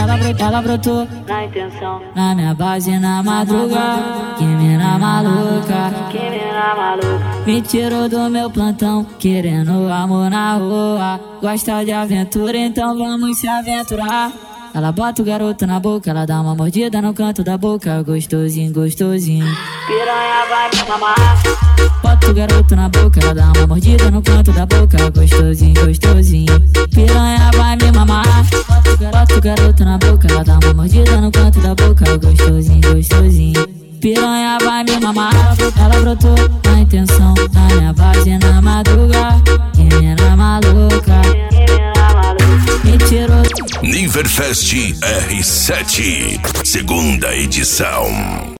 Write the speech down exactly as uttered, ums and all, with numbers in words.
ela brotou, ela brotou na intenção, na minha base na madrugada. Que mina maluca, que mina maluca, me tirou do meu plantão, querendo amor na rua. Gosta de aventura, então vamos se aventurar. Ela bota o garoto na boca, ela dá uma mordida no canto da boca. Gostosinho, gostosinho, piranha vai me mamar. bota o garoto na boca, ela dá uma mordida no canto da boca. Gostosinho, gostosinho, piranha vai me mamar. Bota o garoto, o garoto na boca, ela dá uma mordida no canto da boca. Gostosinho, gostosinho, piranha vai me mamar. Ela brotou na intenção, na minha base na madrugada. Que mina maluca, Que mina maluca, me tirou. Niverfest R sete, segunda edição.